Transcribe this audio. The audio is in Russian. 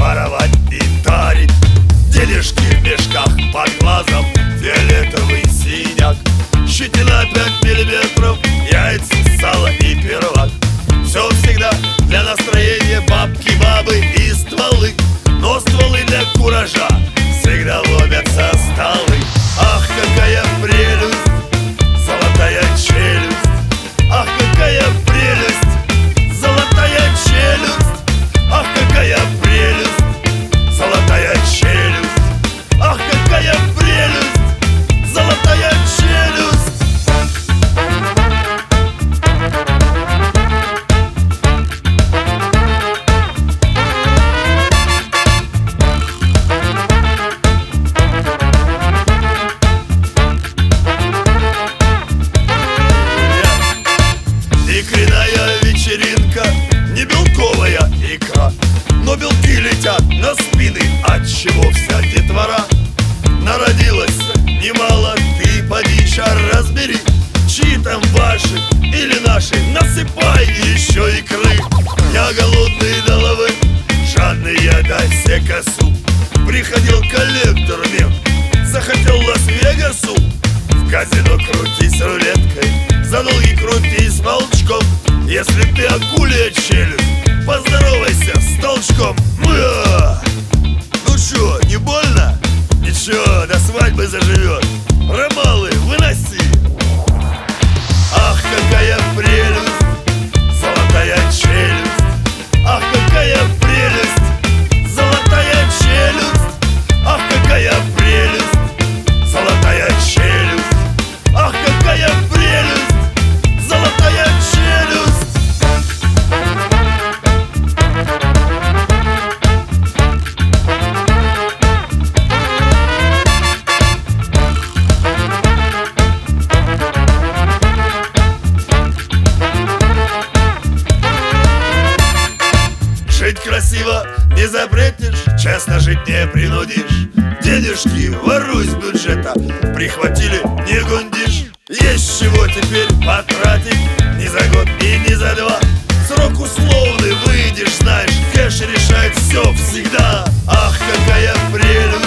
воровать и тарить. Денежки в мешках под глазом, фиолетовый синяк, щетина 5 миллиметров, яйца, сало и первак. Все всегда для настроения, бабки, бабы и стволы. Но стволы для куража всегда ломятся столы. Ах, какая прелесть, золотая челюсть. Ах, какая прелесть, золотая челюсть. Ах, какая прелесть, золотая челюсть. Ах, какая прелесть, золотая челюсть. Икряная вечеринка, не белковая икра, но белки летят на спины, отчего вся детвора народилась немало. Ты поди ща разбери, чьи там ваши или наши, насыпай еще икры. Я голодный до лавы, жадный я до секасу. Приходил коллектор мем, захотел Лас-Вегасу. В казино крутись рулеткой, за долги крутись волчком. Если ты акулья челюсть, поздоровайся с толчком. Ну чё, не больно? Ничего, до свадьбы заживет. Ромалы, выноси. Ах, какая прелесть, золотая челюсть. Ах, какая прелесть, золотая челюсть. Ах, какая прелесть, золотая челюсть. Ах, какая прелесть, золотая челюсть. Жить красиво не запретишь, честно жить не принудишь. Денежки воруй с бюджета, прихватили, не гундишь. Есть чего теперь потратить, ни за год и ни за два. Срок условный, выйдешь, знаешь, кэш решает все всегда. Ах, какая прелесть,